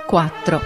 4.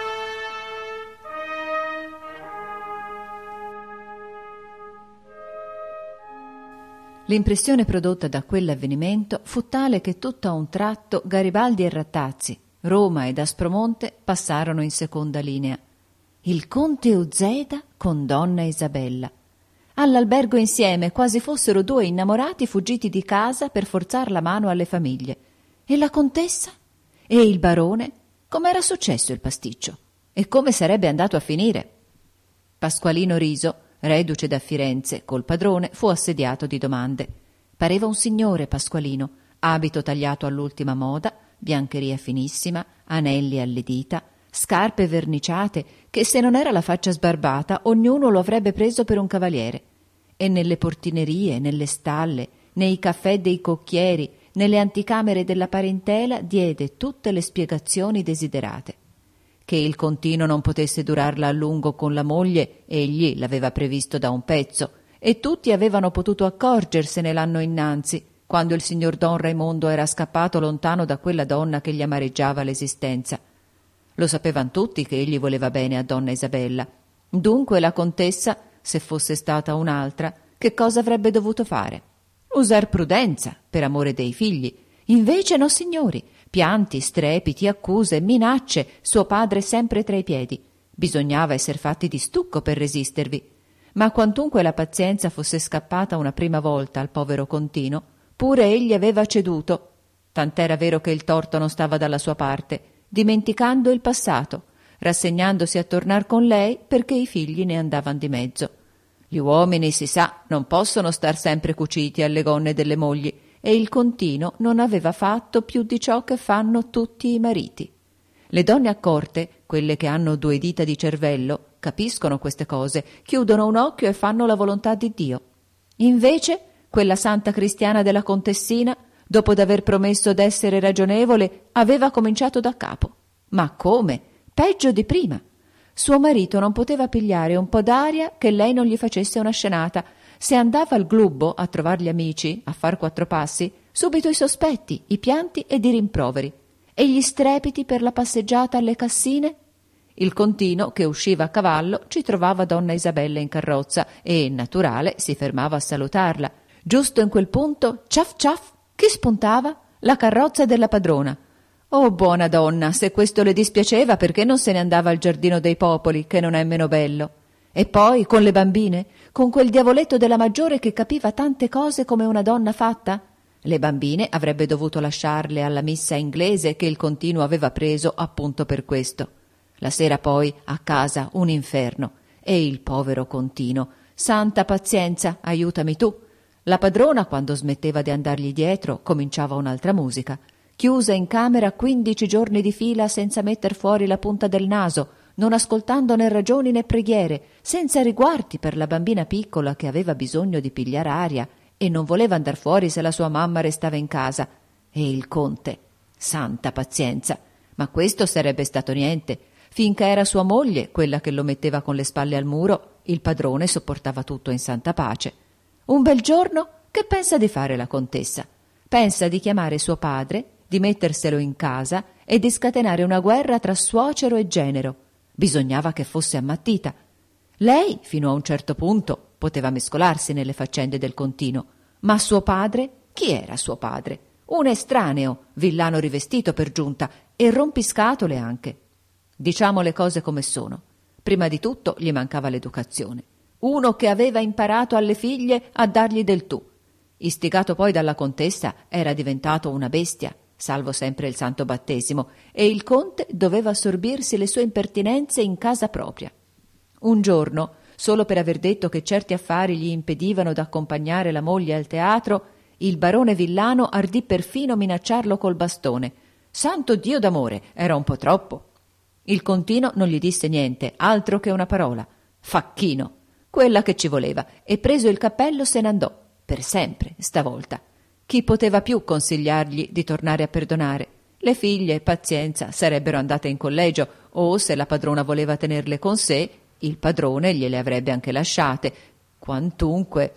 L'impressione prodotta da quell'avvenimento fu tale che tutto a un tratto Garibaldi e Rattazzi, Roma ed Aspromonte passarono in seconda linea. Il conte Uzeda con donna Isabella. All'albergo insieme, quasi fossero due innamorati fuggiti di casa per forzar la mano alle famiglie. E la contessa? E il barone? Com'era successo il pasticcio? E come sarebbe andato a finire? Pasqualino Riso, reduce da Firenze col padrone, fu assediato di domande. Pareva un signore Pasqualino, abito tagliato all'ultima moda, biancheria finissima, anelli alle dita, scarpe verniciate che se non era la faccia sbarbata ognuno lo avrebbe preso per un cavaliere. E nelle portinerie, nelle stalle, nei caffè dei cocchieri, nelle anticamere della parentela diede tutte le spiegazioni desiderate. Che il contino non potesse durarla a lungo con la moglie, egli l'aveva previsto da un pezzo, e tutti avevano potuto accorgersene l'anno innanzi, quando il signor Don Raimondo era scappato lontano da quella donna che gli amareggiava l'esistenza. Lo sapevan tutti che egli voleva bene a donna Isabella. Dunque la contessa, se fosse stata un'altra, che cosa avrebbe dovuto fare? Usar prudenza, per amore dei figli. Invece no, signori, pianti, strepiti, accuse, minacce, suo padre sempre tra i piedi. Bisognava esser fatti di stucco per resistervi. Ma quantunque la pazienza fosse scappata una prima volta al povero contino, pure egli aveva ceduto. Tant'era vero che il torto non stava dalla sua parte, dimenticando il passato, rassegnandosi a tornar con lei perché i figli ne andavan di mezzo. Gli uomini, si sa, non possono star sempre cuciti alle gonne delle mogli, e il contino non aveva fatto più di ciò che fanno tutti i mariti. Le donne accorte, quelle che hanno 2 dita di cervello, capiscono queste cose, chiudono un occhio e fanno la volontà di Dio. Invece, quella santa cristiana della contessina, dopo d'aver promesso d'essere ragionevole, aveva cominciato da capo. Ma come? Peggio di prima. Suo marito non poteva pigliare un po' d'aria che lei non gli facesse una scenata. Se andava al glubbo a trovar gli amici, a far 4 passi, subito i sospetti, i pianti ed i rimproveri. E gli strepiti per la passeggiata alle cassine? Il contino, che usciva a cavallo, ci trovava donna Isabella in carrozza e, naturale, si fermava a salutarla. Giusto in quel punto, ciaf ciaf, chi spuntava? La carrozza della padrona. Oh, buona donna, se questo le dispiaceva, perché non se ne andava al giardino dei popoli, che non è meno bello? E poi, con le bambine? Con quel diavoletto della maggiore che capiva tante cose come una donna fatta? Le bambine avrebbe dovuto lasciarle alla missa inglese che il continuo aveva preso appunto per questo. La sera poi, a casa, un inferno. E il povero contino. Santa pazienza, aiutami tu. La padrona, quando smetteva di andargli dietro, cominciava un'altra musica. Chiusa in camera 15 giorni di fila senza metter fuori la punta del naso, non ascoltando né ragioni né preghiere, senza riguardi per la bambina piccola che aveva bisogno di pigliar aria e non voleva andar fuori se la sua mamma restava in casa. E il conte, santa pazienza, ma questo sarebbe stato niente. Finché era sua moglie quella che lo metteva con le spalle al muro, il padrone sopportava tutto in santa pace. Un bel giorno, che pensa di fare la contessa? Pensa di chiamare suo padre, di metterselo in casa e di scatenare una guerra tra suocero e genero. Bisognava che fosse ammattita. Lei, fino a un certo punto, poteva mescolarsi nelle faccende del contino, ma suo padre? Chi era suo padre? Un estraneo, villano rivestito per giunta e rompiscatole anche. Diciamo le cose come sono. Prima di tutto gli mancava l'educazione. Uno che aveva imparato alle figlie a dargli del tu. Istigato poi dalla contessa, era diventato una bestia, salvo sempre il santo battesimo, e il conte doveva assorbirsi le sue impertinenze in casa propria. Un giorno, solo per aver detto che certi affari gli impedivano d'accompagnare la moglie al teatro, il barone villano ardì perfino minacciarlo col bastone. Santo Dio d'amore, era un po' troppo. Il contino non gli disse niente, altro che una parola. Facchino, quella che ci voleva, e preso il cappello se n'andò, per sempre, stavolta. Chi poteva più consigliargli di tornare a perdonare? Le figlie, pazienza, sarebbero andate in collegio, o se la padrona voleva tenerle con sé, il padrone gliele avrebbe anche lasciate. Quantunque,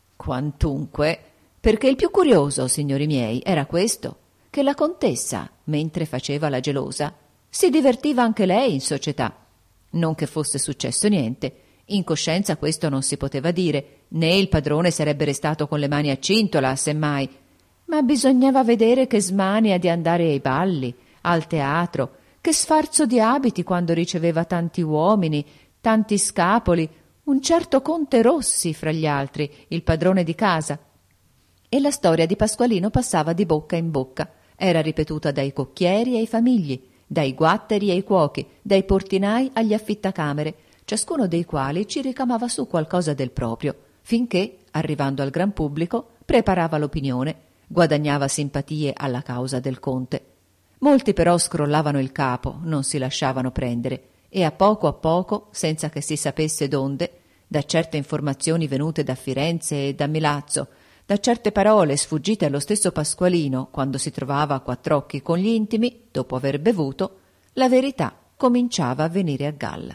perché il più curioso, signori miei, era questo, che la contessa, mentre faceva la gelosa, Si divertiva anche lei in società. Non che fosse successo niente. In coscienza questo non si poteva dire, né il padrone sarebbe restato con le mani a cintola, semmai. Ma bisognava vedere che smania di andare ai balli, al teatro, che sfarzo di abiti quando riceveva tanti uomini, tanti scapoli, un certo conte Rossi fra gli altri, il padrone di casa. E la storia di Pasqualino passava di bocca in bocca, era ripetuta dai cocchieri ai famigli, dai guatteri ai cuochi, dai portinai agli affittacamere, ciascuno dei quali ci ricamava su qualcosa del proprio, finché, arrivando al gran pubblico, preparava l'opinione, guadagnava simpatie alla causa del conte. Molti però scrollavano il capo, non si lasciavano prendere, e a poco, senza che si sapesse donde, da certe informazioni venute da Firenze e da Milazzo, da certe parole sfuggite allo stesso Pasqualino quando si trovava a quattr'occhi con gli intimi, dopo aver bevuto, la verità cominciava a venire a galla.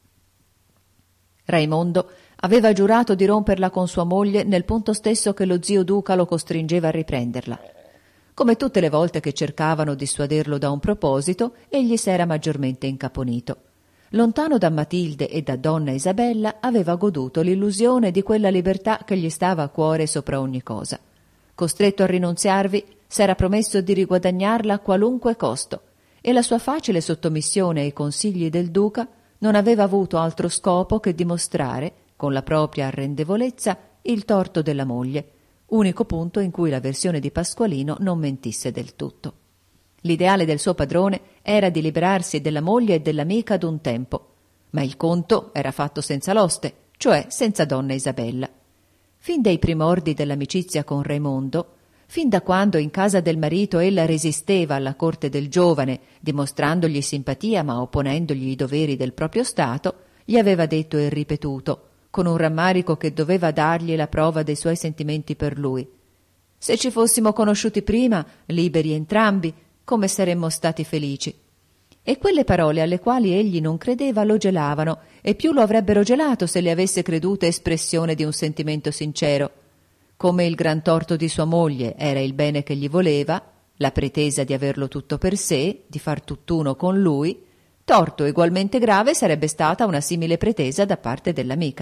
Raimondo aveva giurato di romperla con sua moglie nel punto stesso che lo zio Duca lo costringeva a riprenderla. Come tutte le volte che cercavano dissuaderlo da un proposito, egli s'era maggiormente incaponito. Lontano da Matilde e da donna Isabella, aveva goduto l'illusione di quella libertà che gli stava a cuore sopra ogni cosa. Costretto a rinunziarvi, s'era promesso di riguadagnarla a qualunque costo, e la sua facile sottomissione ai consigli del duca non aveva avuto altro scopo che dimostrare, con la propria arrendevolezza, il torto della moglie, unico punto in cui la versione di Pasqualino non mentisse del tutto. L'ideale del suo padrone era di liberarsi della moglie e dell'amica ad un tempo, ma il conto era fatto senza l'oste, cioè senza donna Isabella. Fin dai primordi dell'amicizia con Raimondo, fin da quando in casa del marito ella resisteva alla corte del giovane, dimostrandogli simpatia ma opponendogli i doveri del proprio stato, gli aveva detto e ripetuto, con un rammarico che doveva dargli la prova dei suoi sentimenti per lui: «Se ci fossimo conosciuti prima, liberi entrambi, come saremmo stati felici». E quelle parole alle quali egli non credeva lo gelavano, e più lo avrebbero gelato se le avesse credute espressione di un sentimento sincero. Come il gran torto di sua moglie era il bene che gli voleva, la pretesa di averlo tutto per sé, di far tutt'uno con lui, torto egualmente grave sarebbe stata una simile pretesa da parte dell'amica.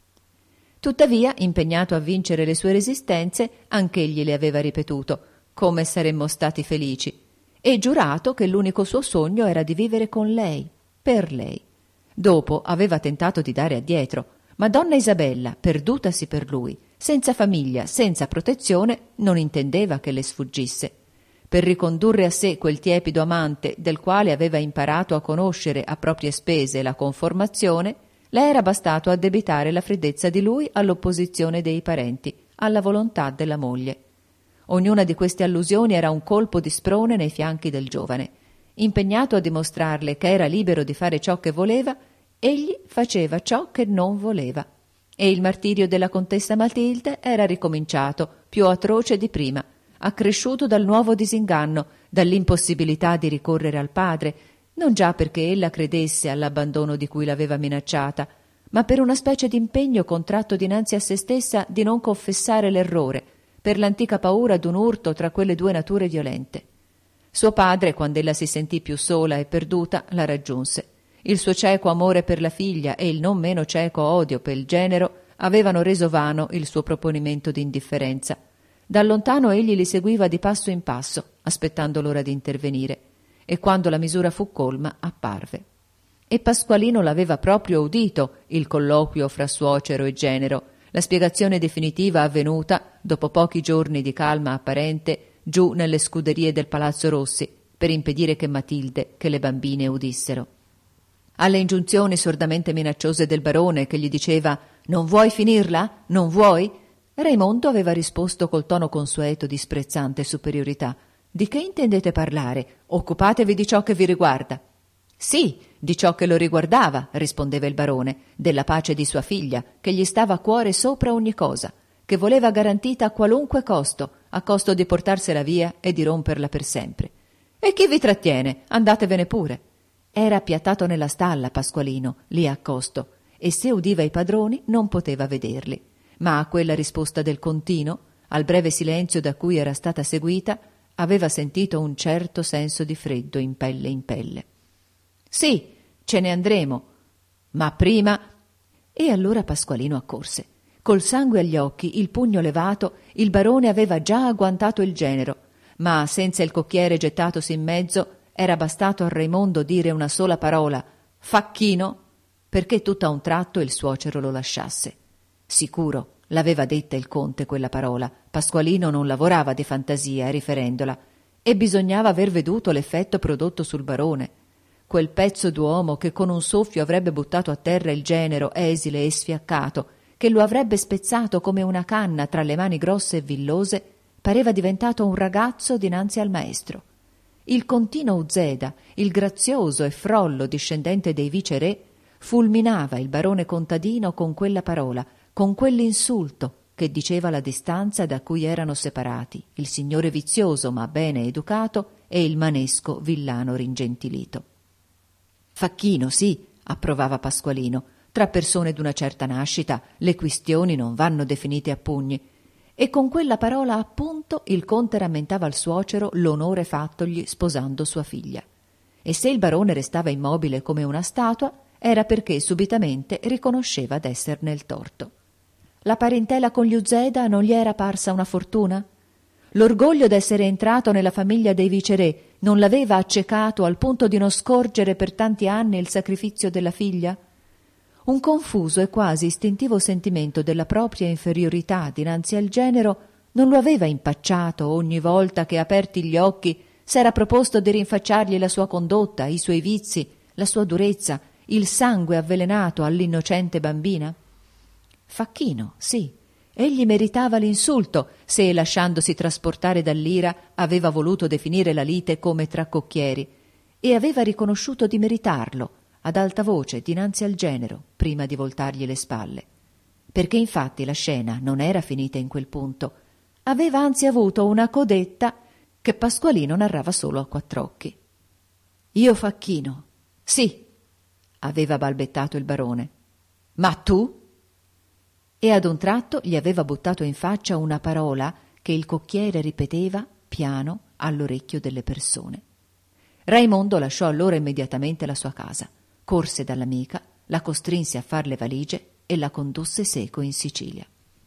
Tuttavia, impegnato a vincere le sue resistenze, anch'egli le aveva ripetuto come saremmo stati felici, e giurato che l'unico suo sogno era di vivere con lei, per lei. Dopo aveva tentato di dare addietro, ma donna Isabella, perdutasi per lui, senza famiglia, senza protezione, non intendeva che le sfuggisse. Per ricondurre a sé quel tiepido amante del quale aveva imparato a conoscere a proprie spese la conformazione, le era bastato addebitare la freddezza di lui all'opposizione dei parenti, alla volontà della moglie. Ognuna di queste allusioni era un colpo di sprone nei fianchi del giovane. Impegnato a dimostrarle che era libero di fare ciò che voleva, egli faceva ciò che non voleva. E il martirio della contessa Matilde era ricominciato, più atroce di prima, accresciuto dal nuovo disinganno, dall'impossibilità di ricorrere al padre, non già perché ella credesse all'abbandono di cui l'aveva minacciata, ma per una specie d'impegno contratto dinanzi a se stessa di non confessare l'errore, per l'antica paura d'un urto tra quelle due nature violente. Suo padre, quando ella si sentì più sola e perduta, la raggiunse. Il suo cieco amore per la figlia e il non meno cieco odio per il genero avevano reso vano il suo proponimento di indifferenza. Da lontano egli li seguiva di passo in passo, aspettando l'ora di intervenire, e quando la misura fu colma apparve. E Pasqualino l'aveva proprio udito, il colloquio fra suocero e genero, la spiegazione definitiva avvenuta, dopo pochi giorni di calma apparente, giù nelle scuderie del Palazzo Rossi, per impedire che Matilde, che le bambine udissero. Alle ingiunzioni sordamente minacciose del barone, che gli diceva «Non vuoi finirla? Non vuoi?» Raimondo aveva risposto col tono consueto di sprezzante superiorità: «Di che intendete parlare? Occupatevi di ciò che vi riguarda». «Sì, di ciò che lo riguardava», rispondeva il barone, «della pace di sua figlia, che gli stava a cuore sopra ogni cosa, che voleva garantita a qualunque costo, a costo di portarsela via e di romperla per sempre. E chi vi trattiene? Andatevene pure». Era appiattato nella stalla Pasqualino, lì accosto, e se udiva i padroni non poteva vederli. Ma a quella risposta del contino, al breve silenzio da cui era stata seguita, aveva sentito un certo senso di freddo in pelle in pelle. «Sì, ce ne andremo, ma prima...» E allora Pasqualino accorse. Col sangue agli occhi, il pugno levato, il barone aveva già agguantato il genero, ma senza il cocchiere gettatosi in mezzo era bastato a Raimondo dire una sola parola: «Facchino», perché tutto a un tratto il suocero lo lasciasse. Sicuro, l'aveva detta il conte quella parola, Pasqualino non lavorava di fantasia riferendola, e bisognava aver veduto l'effetto prodotto sul barone. Quel pezzo d'uomo che con un soffio avrebbe buttato a terra il genero esile e sfiaccato, che lo avrebbe spezzato come una canna tra le mani grosse e villose, pareva diventato un ragazzo dinanzi al maestro. Il contino Uzeda, il grazioso e frollo discendente dei viceré, fulminava il barone contadino con quella parola, con quell'insulto che diceva la distanza da cui erano separati il signore vizioso ma bene educato e il manesco villano ringentilito. «Facchino, sì», approvava Pasqualino, «tra persone d'una certa nascita le quistioni non vanno definite a pugni». E con quella parola appunto il conte rammentava al suocero l'onore fattogli sposando sua figlia. E se il barone restava immobile come una statua, era perché subitamente riconosceva d'esser nel torto. La parentela con gli Uzeda non gli era parsa una fortuna? L'orgoglio d'essere entrato nella famiglia dei viceré non l'aveva accecato al punto di non scorgere per tanti anni il sacrificio della figlia? Un confuso e quasi istintivo sentimento della propria inferiorità dinanzi al genero non lo aveva impacciato ogni volta che, aperti gli occhi, s'era proposto di rinfacciargli la sua condotta, i suoi vizi, la sua durezza, il sangue avvelenato all'innocente bambina? Facchino, sì, egli meritava l'insulto se, lasciandosi trasportare dall'ira, aveva voluto definire la lite come tra cocchieri, e aveva riconosciuto di meritarlo ad alta voce dinanzi al genero prima di voltargli le spalle, perché infatti la scena non era finita in quel punto, aveva anzi avuto una codetta che Pasqualino narrava solo a quattr'occhi. «Io Facchino, sì», aveva balbettato il barone. «Ma tu?» E ad un tratto gli aveva buttato in faccia una parola che il cocchiere ripeteva piano all'orecchio delle persone. Raimondo lasciò allora immediatamente la sua casa, corse dall'amica, la costrinse a far le valigie e la condusse seco in Sicilia.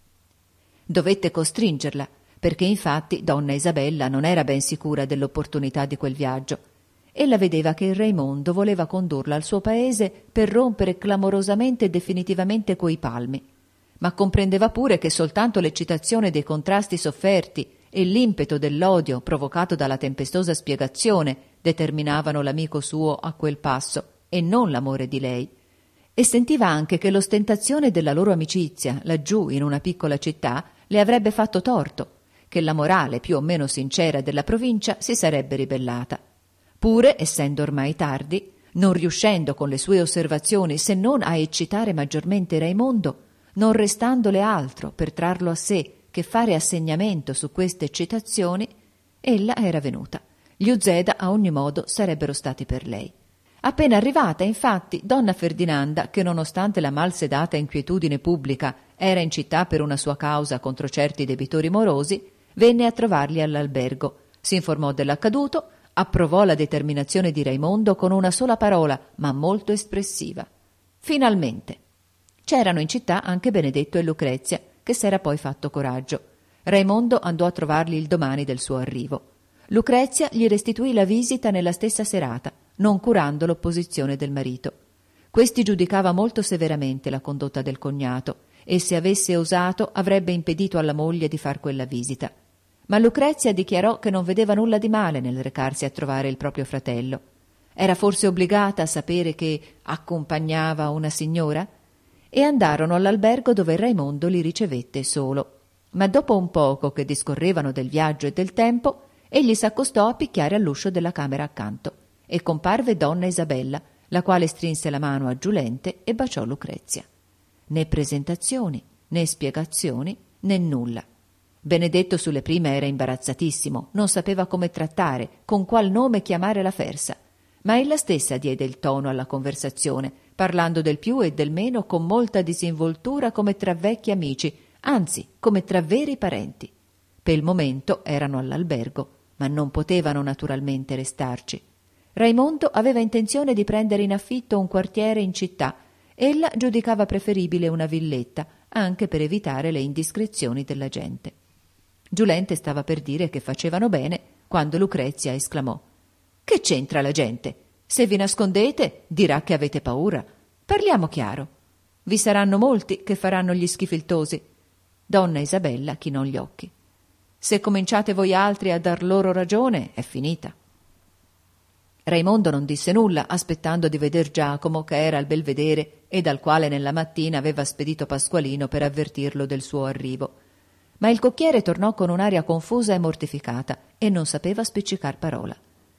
Dovette costringerla, perché infatti donna Isabella non era ben sicura dell'opportunità di quel viaggio. Ella vedeva che il Raimondo voleva condurla al suo paese per rompere clamorosamente e definitivamente coi palmi, ma comprendeva pure che soltanto l'eccitazione dei contrasti sofferti e l'impeto dell'odio provocato dalla tempestosa spiegazione determinavano l'amico suo a quel passo e non l'amore di lei, e sentiva anche che l'ostentazione della loro amicizia laggiù in una piccola città le avrebbe fatto torto, che la morale più o meno sincera della provincia si sarebbe ribellata. Pure, essendo ormai tardi, non riuscendo con le sue osservazioni se non a eccitare maggiormente Raimondo, non restandole altro per trarlo a sé che fare assegnamento su queste eccitazioni, ella era venuta. Gli Uzeda a ogni modo sarebbero stati per lei. Appena arrivata, infatti, donna Ferdinanda, che nonostante la mal sedata inquietudine pubblica era in città per una sua causa contro certi debitori morosi, venne a trovarli all'albergo, si informò dell'accaduto, approvò la determinazione di Raimondo con una sola parola, ma molto espressiva: «Finalmente». C'erano in città anche Benedetto e Lucrezia, che s'era poi fatto coraggio. Raimondo andò a trovarli il domani del suo arrivo. Lucrezia gli restituì la visita nella stessa serata, non curando l'opposizione del marito. Questi giudicava molto severamente la condotta del cognato e, se avesse osato, avrebbe impedito alla moglie di far quella visita. Ma Lucrezia dichiarò che non vedeva nulla di male nel recarsi a trovare il proprio fratello. Era forse obbligata a sapere che accompagnava una signora? E andarono all'albergo dove Raimondo li ricevette solo. Ma dopo un poco che discorrevano del viaggio e del tempo, egli s'accostò a picchiare all'uscio della camera accanto e comparve donna Isabella, la quale strinse la mano a Giulente e baciò Lucrezia. Né presentazioni, né spiegazioni, né nulla. Benedetto sulle prime era imbarazzatissimo, non sapeva come trattare, con qual nome chiamare la Fersa, ma ella stessa diede il tono alla conversazione, parlando del più e del meno con molta disinvoltura come tra vecchi amici, anzi come tra veri parenti. Per il momento erano all'albergo, ma non potevano naturalmente restarci. Raimondo aveva intenzione di prendere in affitto un quartiere in città. Ella giudicava preferibile una villetta, anche per evitare le indiscrezioni della gente. Giulente stava per dire che facevano bene quando Lucrezia esclamò: «Che c'entra la gente? Se vi nascondete, dirà che avete paura. Parliamo chiaro. Vi saranno molti che faranno gli schifiltosi». Donna Isabella chinò gli occhi. «Se cominciate voi altri a dar loro ragione, è finita». Raimondo non disse nulla, aspettando di veder Giacomo, che era al belvedere e dal quale nella mattina aveva spedito Pasqualino per avvertirlo del suo arrivo. Ma il cocchiere tornò con un'aria confusa e mortificata e non sapeva spiccicar parola.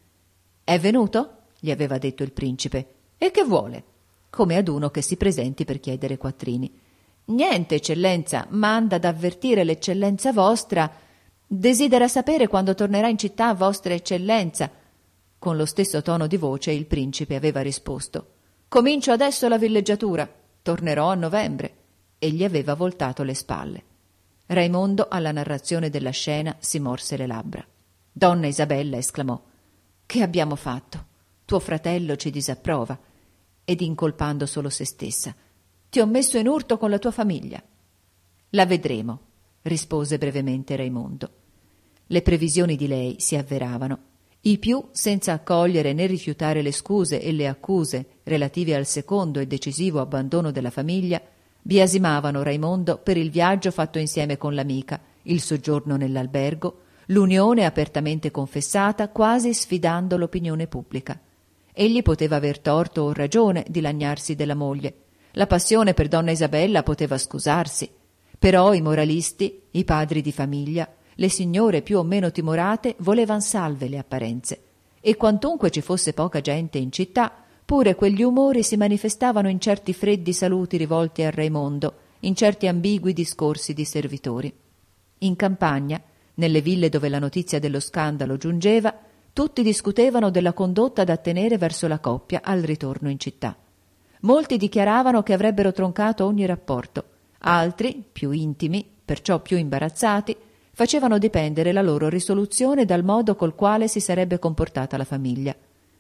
«È venuto?» gli aveva detto il principe. «E che vuole?» come ad uno che si presenti per chiedere quattrini. «Niente, eccellenza, manda ad avvertire l'eccellenza vostra. Desidera sapere quando tornerà in città vostra eccellenza». Con lo stesso tono di voce il principe aveva risposto: «Comincio adesso la villeggiatura, tornerò a novembre», e gli aveva voltato le spalle. Raimondo, alla narrazione della scena, si morse le labbra. Donna Isabella esclamò: «Che abbiamo fatto? Tuo fratello ci disapprova». Ed incolpando solo se stessa: «Ti ho messo in urto con la tua famiglia». «La vedremo», rispose brevemente Raimondo. Le previsioni di lei si avveravano. I più, senza accogliere né rifiutare le scuse e le accuse relative al secondo e decisivo abbandono della famiglia, biasimavano Raimondo per il viaggio fatto insieme con l'amica, il soggiorno nell'albergo, l'unione apertamente confessata, quasi sfidando l'opinione pubblica. Egli poteva aver torto o ragione di lagnarsi della moglie. La passione per donna Isabella poteva scusarsi. Però i moralisti, i padri di famiglia, le signore più o meno timorate volevan salve le apparenze, e quantunque ci fosse poca gente in città, pure quegli umori si manifestavano in certi freddi saluti rivolti a Raimondo, in certi ambigui discorsi di servitori. In campagna, nelle ville dove la notizia dello scandalo giungeva, tutti discutevano della condotta da tenere verso la coppia al ritorno in città. Molti dichiaravano che avrebbero troncato ogni rapporto, altri, più intimi, perciò più imbarazzati, facevano dipendere la loro risoluzione dal modo col quale si sarebbe comportata la famiglia.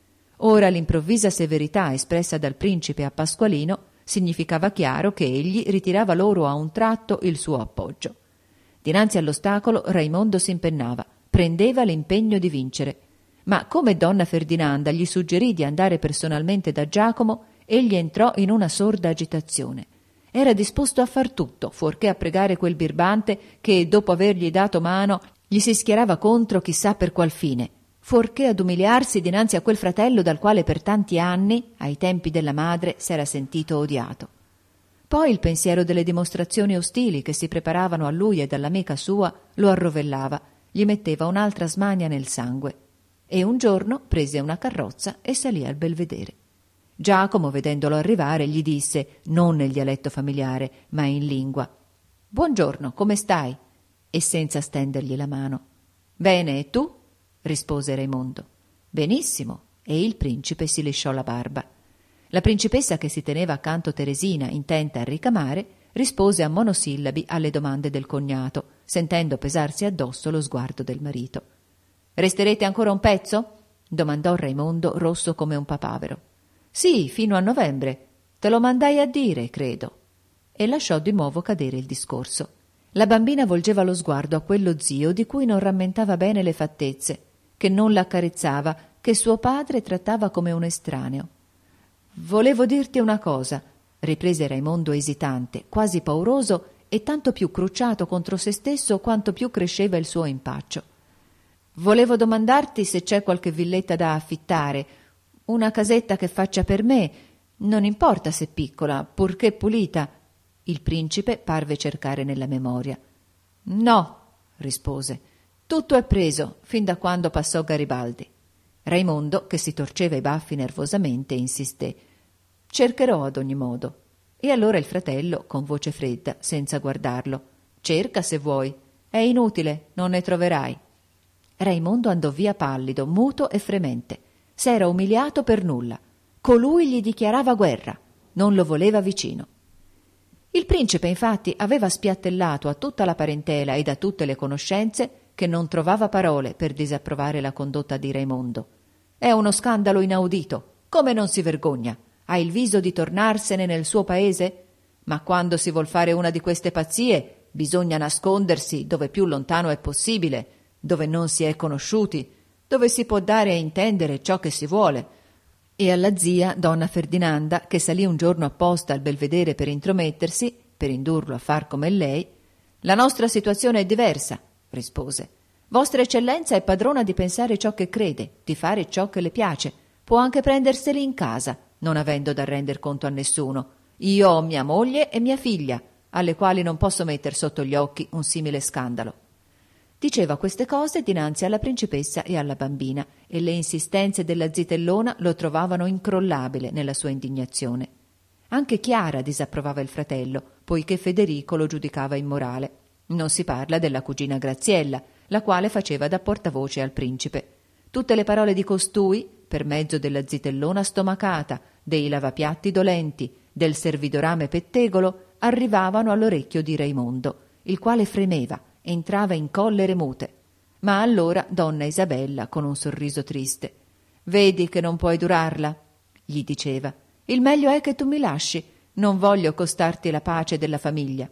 Ora l'improvvisa severità espressa dal principe a Pasqualino significava chiaro che egli ritirava loro a un tratto il suo appoggio. Dinanzi all'ostacolo Raimondo s'impennava, prendeva l'impegno di vincere, ma come donna Ferdinanda gli suggerì di andare personalmente da Giacomo, egli entrò in una sorda agitazione. Era disposto a far tutto, fuorché a pregare quel birbante che, dopo avergli dato mano, gli si schierava contro chissà per qual fine, fuorché ad umiliarsi dinanzi a quel fratello dal quale per tanti anni, ai tempi della madre, s'era sentito odiato. Poi il pensiero delle dimostrazioni ostili che si preparavano a lui e dall'amica sua lo arrovellava, gli metteva un'altra smania nel sangue. E un giorno prese una carrozza e salì al belvedere. Giacomo, vedendolo arrivare, gli disse, non nel dialetto familiare, ma in lingua: «Buongiorno, come stai?» e senza stendergli la mano. «Bene, e tu?» rispose Raimondo. «Benissimo», e il principe si lisciò la barba. La principessa, che si teneva accanto Teresina, intenta a ricamare, rispose a monosillabi alle domande del cognato, sentendo pesarsi addosso lo sguardo del marito. «Resterete ancora un pezzo?» domandò Raimondo, rosso come un papavero. «Sì, fino a novembre. Te lo mandai a dire, credo». E lasciò di nuovo cadere il discorso. La bambina volgeva lo sguardo a quello zio di cui non rammentava bene le fattezze, che non l'accarezzava, che suo padre trattava come un estraneo. «Volevo dirti una cosa», riprese Raimondo esitante, quasi pauroso e tanto più crucciato contro se stesso quanto più cresceva il suo impaccio. «Volevo domandarti se c'è qualche villetta da affittare, una casetta che faccia per me, non importa se piccola, purché pulita». Il principe parve cercare nella memoria. «No», rispose, «tutto è preso, fin da quando passò Garibaldi». Raimondo, che si torceva i baffi nervosamente, insisté: «Cercherò ad ogni modo». E allora il fratello, con voce fredda, senza guardarlo: «Cerca se vuoi, è inutile, non ne troverai». Raimondo andò via pallido, muto e fremente. S'era umiliato per nulla. Colui gli dichiarava guerra, non lo voleva vicino. Il principe, infatti, aveva spiattellato a tutta la parentela ed a tutte le conoscenze che non trovava parole per disapprovare la condotta di Raimondo. È uno scandalo inaudito. Come non si vergogna? Ha il viso di tornarsene nel suo paese? Ma quando si vuol fare una di queste pazzie, bisogna nascondersi dove più lontano è possibile, dove non si è conosciuti, dove si può dare a intendere ciò che si vuole. E alla zia, donna Ferdinanda, che salì un giorno apposta al belvedere per intromettersi, per indurlo a far come lei, «La nostra situazione è diversa», rispose. «Vostra eccellenza è padrona di pensare ciò che crede, di fare ciò che le piace. Può anche prenderseli in casa, non avendo da render conto a nessuno. Io ho mia moglie e mia figlia, alle quali non posso metter sotto gli occhi un simile scandalo». Diceva queste cose dinanzi alla principessa e alla bambina, e le insistenze della zitellona lo trovavano incrollabile nella sua indignazione. Anche Chiara disapprovava il fratello, poiché Federico lo giudicava immorale. Non si parla della cugina Graziella, la quale faceva da portavoce al principe. Tutte le parole di costui, per mezzo della zitellona stomacata, dei lavapiatti dolenti, del servidorame pettegolo, arrivavano all'orecchio di Raimondo, il quale fremeva, entrava in collere mute. Ma allora donna Isabella, con un sorriso triste: «Vedi che non puoi durarla», gli diceva. «Il meglio è che tu mi lasci, non voglio costarti la pace della famiglia».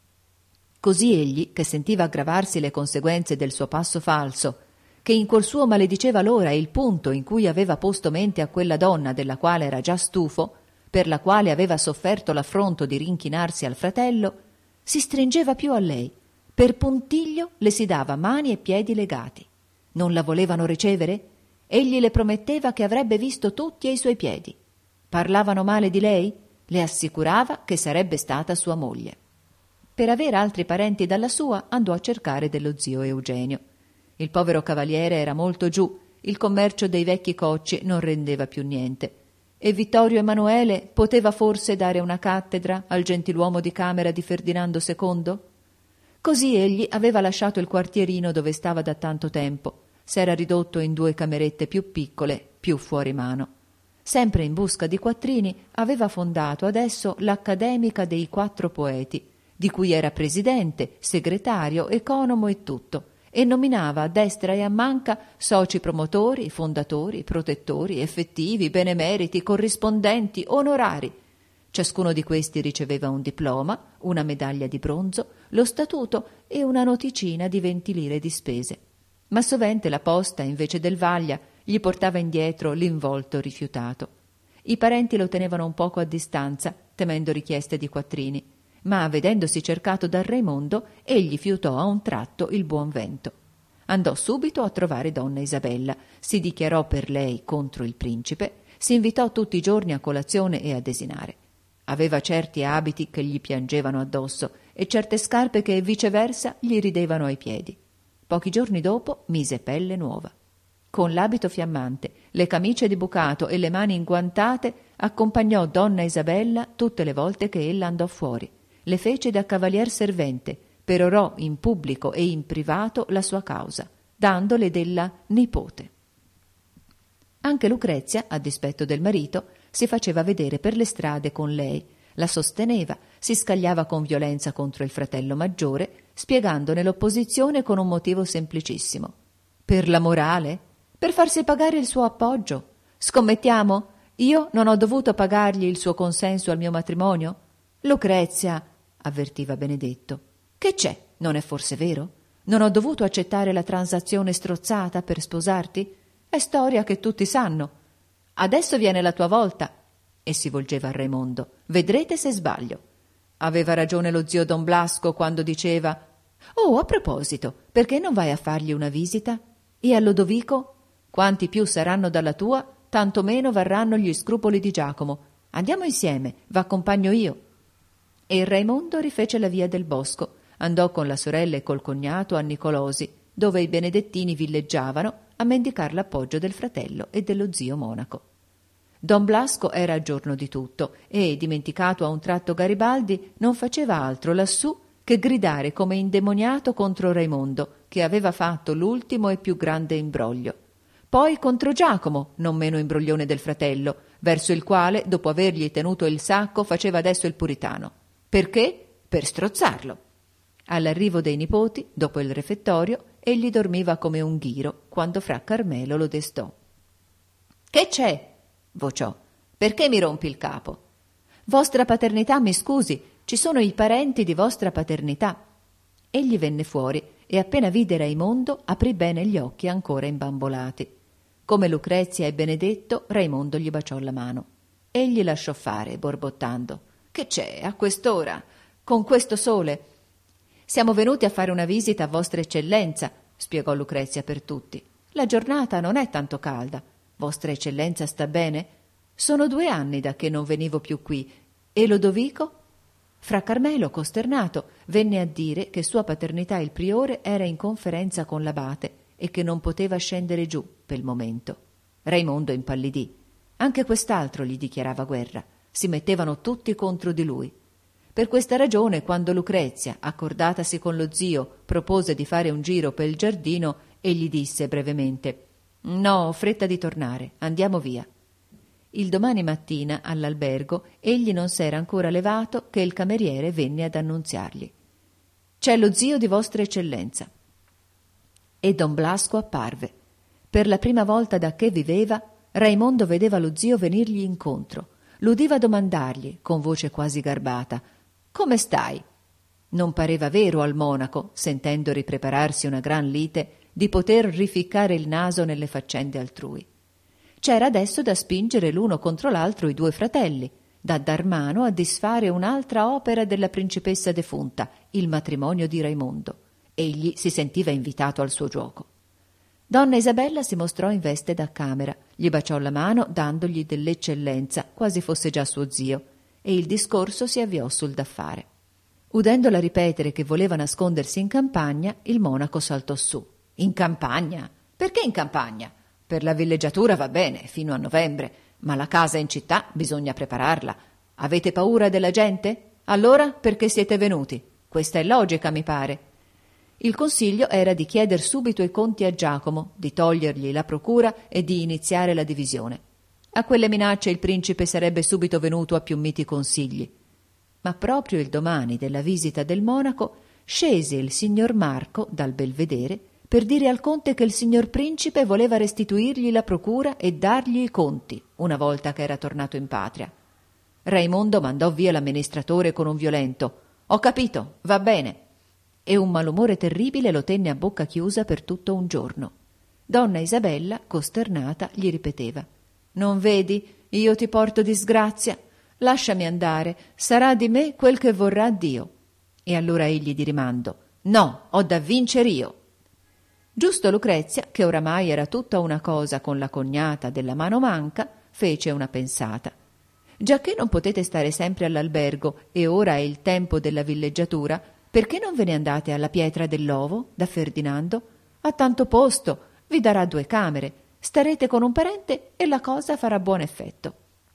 Così egli, che sentiva aggravarsi le conseguenze del suo passo falso, che in cuor suo malediceva l'ora e il punto in cui aveva posto mente a quella donna della quale era già stufo, per la quale aveva sofferto l'affronto di rinchinarsi al fratello, si stringeva più a lei. Per puntiglio le si dava mani e piedi legati. Non la volevano ricevere? Egli le prometteva che avrebbe visto tutti ai suoi piedi. Parlavano male di lei? Le assicurava che sarebbe stata sua moglie. Per aver altri parenti dalla sua andò a cercare dello zio Eugenio. Il povero cavaliere era molto giù, il commercio dei vecchi cocci non rendeva più niente. E Vittorio Emanuele poteva forse dare una cattedra al gentiluomo di camera di Ferdinando II? Così egli aveva lasciato il quartierino dove stava da tanto tempo, s'era ridotto in 2 camerette più piccole, più fuori mano. Sempre in busca di quattrini, aveva fondato adesso l'Accademica dei 4 Poeti, di cui era presidente, segretario, economo e tutto, e nominava a destra e a manca soci promotori, fondatori, protettori, effettivi, benemeriti, corrispondenti, onorari. Ciascuno di questi riceveva un diploma, una medaglia di bronzo, lo statuto e una noticina di 20 lire di spese. Ma sovente la posta, invece del vaglia, gli portava indietro l'involto rifiutato. I parenti lo tenevano un poco a distanza, temendo richieste di quattrini, ma vedendosi cercato da Raimondo, egli fiutò a un tratto il buon vento. Andò subito a trovare donna Isabella, si dichiarò per lei contro il principe, si invitò tutti i giorni a colazione e a desinare. Aveva certi abiti che gli piangevano addosso e certe scarpe che viceversa gli ridevano ai piedi. Pochi giorni dopo mise pelle nuova. Con l'abito fiammante, le camicie di bucato e le mani inguantate accompagnò donna Isabella tutte le volte che ella andò fuori. Le fece da cavalier servente, perorò in pubblico e in privato la sua causa, dandole della nipote. Anche Lucrezia, a dispetto del marito, si faceva vedere per le strade con lei, la sosteneva, si scagliava con violenza contro il fratello maggiore, spiegandone l'opposizione con un motivo semplicissimo. Per la morale? Per farsi pagare il suo appoggio? Scommettiamo? Io non ho dovuto pagargli il suo consenso al mio matrimonio? Lucrezia, avvertiva Benedetto, che c'è? Non è forse vero? Non ho dovuto accettare la transazione strozzata per sposarti? È storia che tutti sanno. Adesso viene la tua volta. E si volgeva a Raimondo. Vedrete se sbaglio. Aveva ragione lo zio Don Blasco quando diceva: «Oh, a proposito, perché non vai a fargli una visita? E a Lodovico? Quanti più saranno dalla tua, tanto meno varranno gli scrupoli di Giacomo. Andiamo insieme, v'accompagno io». E Raimondo rifece la via del bosco, andò con la sorella e col cognato a Nicolosi, dove i benedettini villeggiavano a mendicar l'appoggio del fratello e dello zio monaco. Don Blasco era a giorno di tutto e, dimenticato a un tratto Garibaldi, non faceva altro lassù che gridare come indemoniato contro Raimondo, che aveva fatto l'ultimo e più grande imbroglio. Poi contro Giacomo, non meno imbroglione del fratello, verso il quale, dopo avergli tenuto il sacco, faceva adesso il puritano. Perché? Per strozzarlo. All'arrivo dei nipoti, dopo il refettorio, egli dormiva come un ghiro quando fra Carmelo lo destò. Che c'è? Vociò. Perché mi rompi il capo? Vostra paternità, mi scusi, ci sono i parenti di vostra paternità. Egli venne fuori e appena vide Raimondo aprì bene gli occhi ancora imbambolati. Come Lucrezia e Benedetto, Raimondo gli baciò la mano. Egli lasciò fare, borbottando. Che c'è a quest'ora? Con questo sole? Siamo venuti a fare una visita a vostra eccellenza, spiegò Lucrezia per tutti. La giornata non è tanto calda. Vostra eccellenza sta bene? Sono 2 anni da che non venivo più qui. E Lodovico? Fra Carmelo, costernato, venne a dire che sua paternità il priore era in conferenza con l'abate e che non poteva scendere giù pel momento. Raimondo impallidì. Anche quest'altro gli dichiarava guerra. Si mettevano tutti contro di lui. Per questa ragione, quando Lucrezia, accordatasi con lo zio, propose di fare un giro pel giardino, egli disse brevemente: «No, ho fretta di tornare, andiamo via». Il domani mattina, all'albergo, egli non s'era ancora levato che il cameriere venne ad annunziargli: «C'è lo zio di vostra eccellenza». E don Blasco apparve. Per la prima volta da che viveva, Raimondo vedeva lo zio venirgli incontro. L'udiva domandargli, con voce quasi garbata: «Come stai?» Non pareva vero al monaco, sentendo riprepararsi una gran lite, di poter rificcare il naso nelle faccende altrui. C'era adesso da spingere l'uno contro l'altro i 2 fratelli, da dar mano a disfare un'altra opera della principessa defunta, il matrimonio di Raimondo. Egli si sentiva invitato al suo gioco. Donna Isabella si mostrò in veste da camera, gli baciò la mano dandogli dell'eccellenza, quasi fosse già suo zio, e il discorso si avviò sul da fare. Udendola ripetere che voleva nascondersi in campagna, il monaco saltò su. «In campagna? Perché in campagna? Per la villeggiatura va bene, fino a novembre, ma la casa in città bisogna prepararla. Avete paura della gente? Allora perché siete venuti? Questa è logica, mi pare». Il consiglio era di chieder subito i conti a Giacomo, di togliergli la procura e di iniziare la divisione. A quelle minacce il principe sarebbe subito venuto a più miti consigli. Ma proprio il domani della visita del monaco scese il signor Marco dal belvedere per dire al conte che il signor principe voleva restituirgli la procura e dargli i conti una volta che era tornato in patria. Raimondo mandò via l'amministratore con un violento: «Ho capito, va bene», e un malumore terribile lo tenne a bocca chiusa per tutto un giorno. Donna Isabella, costernata, gli ripeteva: «Non vedi? Io ti porto disgrazia. Lasciami andare, sarà di me quel che vorrà Dio». E allora egli di rimando: «No, ho da vincer io». Giusto Lucrezia, che oramai era tutta una cosa con la cognata della mano manca, fece una pensata. «Giacché non potete stare sempre all'albergo e ora è il tempo della villeggiatura, perché non ve ne andate alla Pietra dell'Ovo, da Ferdinando? Ha tanto posto, vi darà 2 camere, starete con un parente e la cosa farà buon effetto».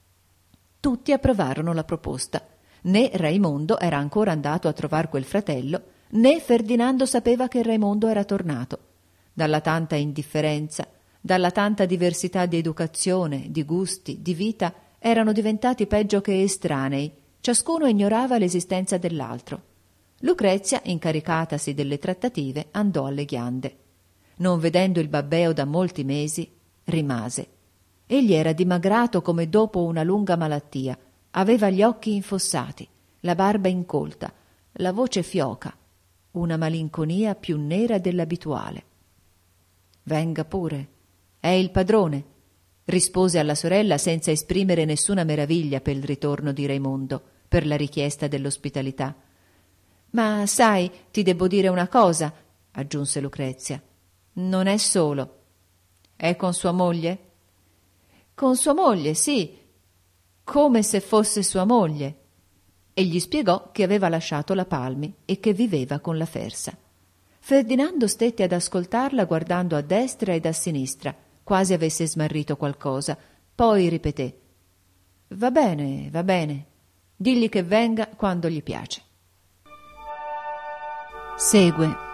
Tutti approvarono la proposta. Né Raimondo era ancora andato a trovar quel fratello, né Ferdinando sapeva che Raimondo era tornato. Dalla tanta indifferenza, dalla tanta diversità di educazione, di gusti, di vita, erano diventati peggio che estranei, ciascuno ignorava l'esistenza dell'altro. Lucrezia, incaricatasi delle trattative, andò alle ghiande. Non vedendo il babbeo da molti mesi, rimase. Egli era dimagrato come dopo una lunga malattia, aveva gli occhi infossati, la barba incolta, la voce fioca, una malinconia più nera dell'abituale. «Venga pure, è il padrone», rispose alla sorella senza esprimere nessuna meraviglia per il ritorno di Raimondo, per la richiesta dell'ospitalità. «Ma sai, ti debbo dire una cosa», aggiunse Lucrezia. «Non è solo». «È con sua moglie?» «Con sua moglie, sì, come se fosse sua moglie». E gli spiegò che aveva lasciato la Palmi e che viveva con la Fersa. Ferdinando stette ad ascoltarla guardando a destra ed a sinistra, quasi avesse smarrito qualcosa. Poi ripeté: va bene, digli che venga quando gli piace». Segue